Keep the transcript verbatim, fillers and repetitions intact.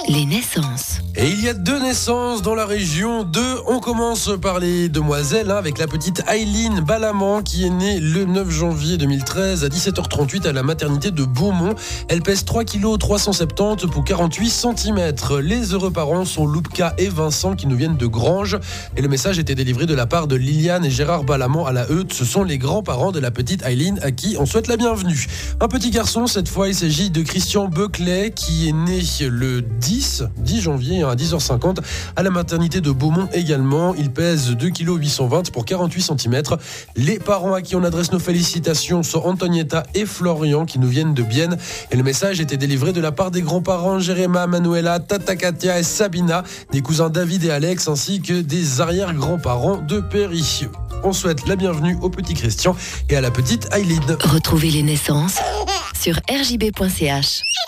Les naissances. Et il y a deux naissances dans la région. Deux, on commence par les demoiselles hein, avec la petite Aileen Balamant qui est née le neuf janvier deux mille treize à dix-sept heures trente-huit à la maternité de Beaumont. Elle pèse trois kilos trois cent soixante-dix pour quarante-huit centimètres. Les heureux parents sont Loupka et Vincent qui nous viennent de Granges. Et le message était délivré de la part de Liliane et Gérard Balamant à la Heute. Ce sont les grands-parents de la petite Aileen à qui on souhaite la bienvenue. Un petit garçon, cette fois il s'agit de Christian Beuclet qui est né le dix janvier à dix heures cinquante à la maternité de Beaumont également. Il pèse deux kilos huit cent vingt pour quarante-huit centimètres. Les parents à qui on adresse nos félicitations sont Antonietta et Florian qui nous viennent de Bienne. Et le message était délivré de la part des grands-parents Jéréma, Manuela, Tata Katia et Sabina, des cousins David et Alex ainsi que des arrière-grands-parents de Péry. On souhaite la bienvenue au petit Christian et à la petite Aileen. Retrouvez les naissances sur r j b point c h.